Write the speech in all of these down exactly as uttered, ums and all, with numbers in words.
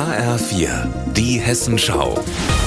H R vier, die Hessenschau.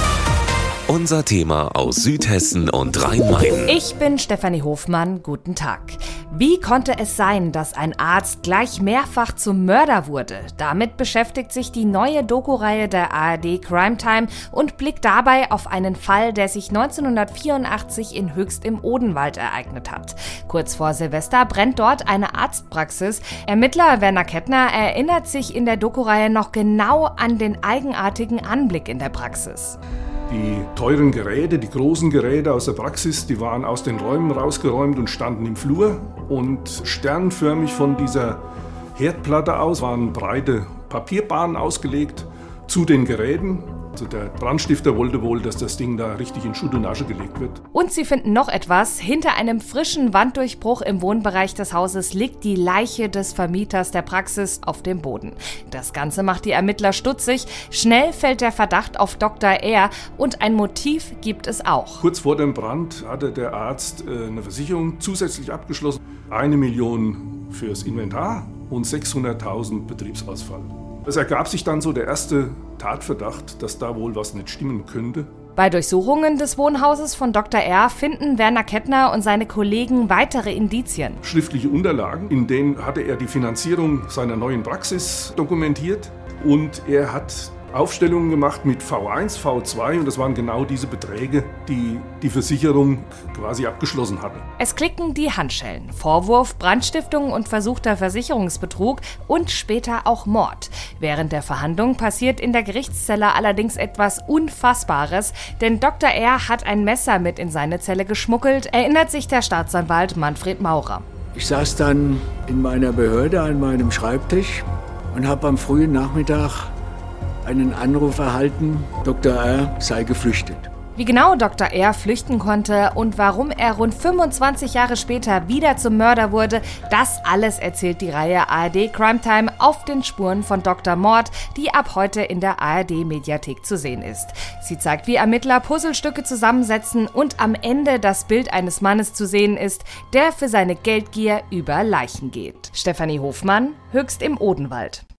Unser Thema aus Südhessen und Rhein-Main. Ich bin Stefanie Hofmann, guten Tag. Wie konnte es sein, dass ein Arzt gleich mehrfach zum Mörder wurde? Damit beschäftigt sich die neue Doku-Reihe der A R D Crime Time und blickt dabei auf einen Fall, der sich neunzehnhundertvierundachtzig in Höchst im Odenwald ereignet hat. Kurz vor Silvester brennt dort eine Arztpraxis. Ermittler Werner Kettner erinnert sich in der Doku-Reihe noch genau an den eigenartigen Anblick in der Praxis. Die teuren Geräte, die großen Geräte aus der Praxis, die waren aus den Räumen rausgeräumt und standen im Flur. Und sternförmig von dieser Herdplatte aus waren breite Papierbahnen ausgelegt zu den Geräten. Also der Brandstifter wollte wohl, dass das Ding da richtig in Schutt und Asche gelegt wird. Und sie finden noch etwas. Hinter einem frischen Wanddurchbruch im Wohnbereich des Hauses liegt die Leiche des Vermieters der Praxis auf dem Boden. Das Ganze macht die Ermittler stutzig. Schnell fällt der Verdacht auf Doktor R. und ein Motiv gibt es auch. Kurz vor dem Brand hatte der Arzt eine Versicherung zusätzlich abgeschlossen. Eine Million fürs Inventar und sechshunderttausend Betriebsausfall. Es ergab sich dann so der erste Tatverdacht, dass da wohl was nicht stimmen könnte. Bei Durchsuchungen des Wohnhauses von Doktor R. finden Werner Kettner und seine Kollegen weitere Indizien. Schriftliche Unterlagen, in denen hatte er die Finanzierung seiner neuen Praxis dokumentiert und er hat Aufstellungen gemacht mit V eins, V zwei und das waren genau diese Beträge, die die Versicherung quasi abgeschlossen hatte. Es klicken die Handschellen. Vorwurf, Brandstiftung und versuchter Versicherungsbetrug und später auch Mord. Während der Verhandlung passiert in der Gerichtszelle allerdings etwas Unfassbares, denn Doktor R. hat ein Messer mit in seine Zelle geschmuggelt, erinnert sich der Staatsanwalt Manfred Maurer. Ich saß dann in meiner Behörde an meinem Schreibtisch und habe am frühen Nachmittag einen Anruf erhalten, Doktor R. sei geflüchtet. Wie genau Doktor R. flüchten konnte und warum er rund fünfundzwanzig Jahre später wieder zum Mörder wurde, das alles erzählt die Reihe A R D Crime Time auf den Spuren von Doktor Mord, die ab heute in der A R D-Mediathek zu sehen ist. Sie zeigt, wie Ermittler Puzzlestücke zusammensetzen und am Ende das Bild eines Mannes zu sehen ist, der für seine Geldgier über Leichen geht. Stefanie Hofmann, Höchst im Odenwald.